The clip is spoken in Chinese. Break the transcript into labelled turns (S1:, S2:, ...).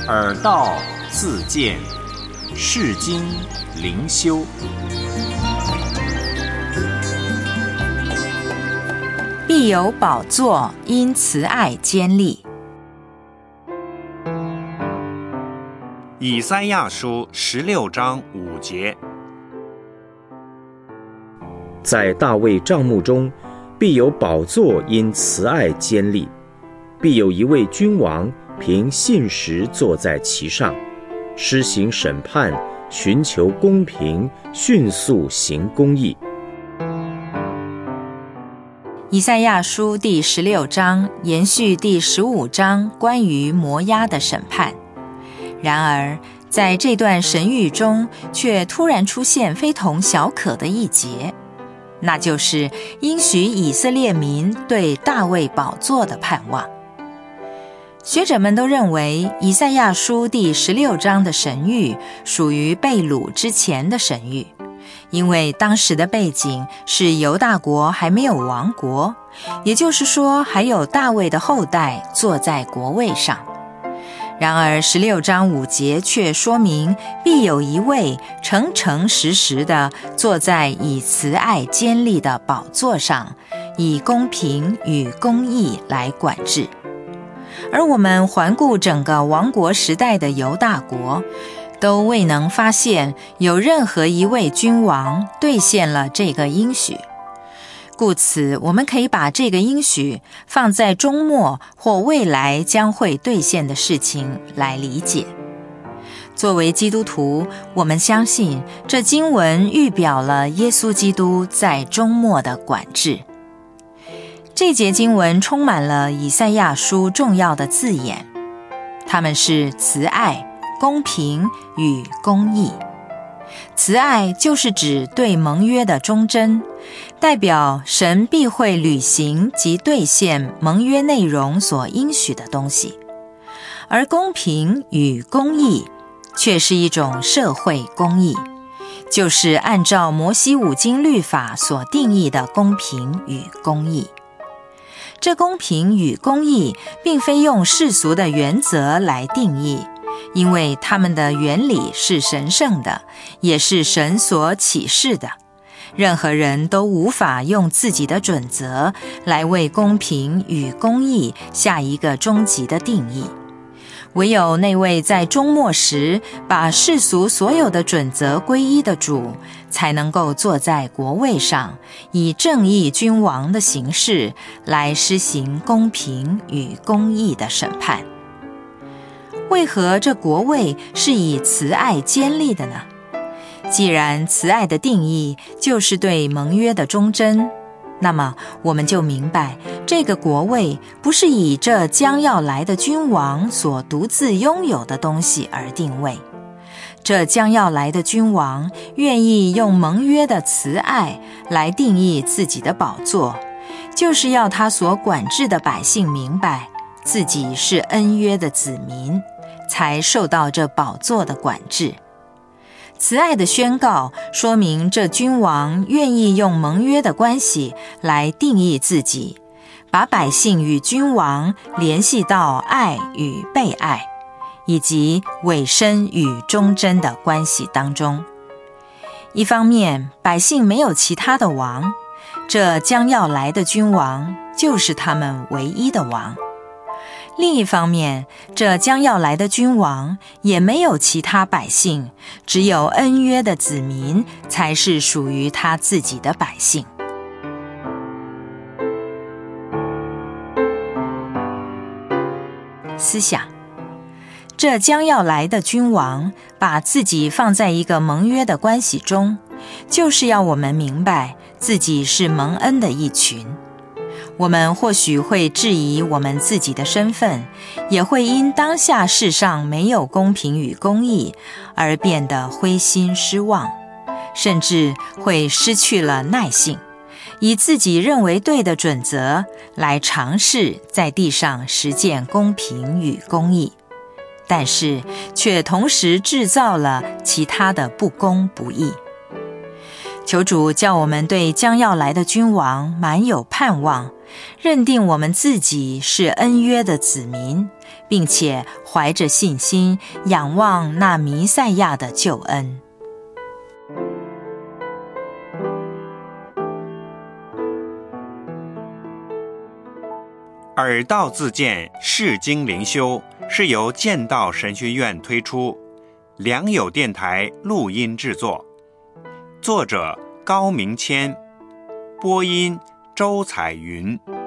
S1: 耳道自见，世经灵修。
S2: 必有宝座因慈爱坚立。
S1: 以赛亚书16章5节。
S3: 在大卫帐幕中，必有宝座因慈爱坚立，必有一位君王凭信实坐在其上，施行审判，寻求公平，迅速行公义。
S2: 以赛亚书第16章延续第15章关于摩押的审判。然而在这段神谕中，却突然出现非同小可的一节，那就是应许以色列民对大卫宝座的盼望。学者们都认为以赛亚书第16章的神谕属于被掳之前的神谕，因为当时的背景是犹大国还没有亡国，也就是说还有大卫的后代坐在国位上。然而16章5节却说明必有一位诚诚实实地坐在以慈爱坚立的宝座上，以公平与公义来管制。而我们环顾整个亡国时代的犹大国，都未能发现有任何一位君王兑现了这个应许。故此，我们可以把这个应许放在终末或未来将会兑现的事情来理解。作为基督徒，我们相信这经文预表了耶稣基督在终末的管制。这节经文充满了以赛亚书重要的字眼，它们是慈爱、公平与公义。慈爱就是指对盟约的忠贞，代表神必会履行及兑现盟约内容所应许的东西。而公平与公义却是一种社会公义，就是按照摩西五经律法所定义的公平与公义。这公平与公义并非用世俗的原则来定义，因为它们的原理是神圣的，也是神所启示的。任何人都无法用自己的准则来为公平与公义下一个终极的定义。唯有那位在终末时把世俗所有的准则归一的主，才能够坐在国位上，以正义君王的形式来施行公平与公义的审判。为何这国位是以慈爱坚立的呢？既然慈爱的定义就是对盟约的忠贞，那么我们就明白，这个国位不是以这将要来的君王所独自拥有的东西而定位。这将要来的君王愿意用盟约的慈爱来定义自己的宝座，就是要他所管制的百姓明白自己是恩约的子民，才受到这宝座的管制。慈爱的宣告说明这君王愿意用盟约的关系来定义自己，把百姓与君王联系到爱与被爱，以及委身与忠贞的关系当中。一方面，百姓没有其他的王，这将要来的君王就是他们唯一的王。另一方面，这将要来的君王也没有其他百姓，只有恩约的子民才是属于他自己的百姓。思想，这将要来的君王把自己放在一个盟约的关系中，就是要我们明白自己是蒙恩的一群。我们或许会质疑我们自己的身份，也会因当下世上没有公平与公义而变得灰心失望，甚至会失去了耐性，以自己认为对的准则来尝试在地上实践公平与公义，但是却同时制造了其他的不公不义。求主叫我们对将要来的君王满有盼望，认定我们自己是恩约的子民， 并且怀着信心仰望那弥赛亚的救恩。
S1: 耳道自荐释经灵修是由剑道神学院推出，良友电台录音制作，作者高明谦，播音周彩云。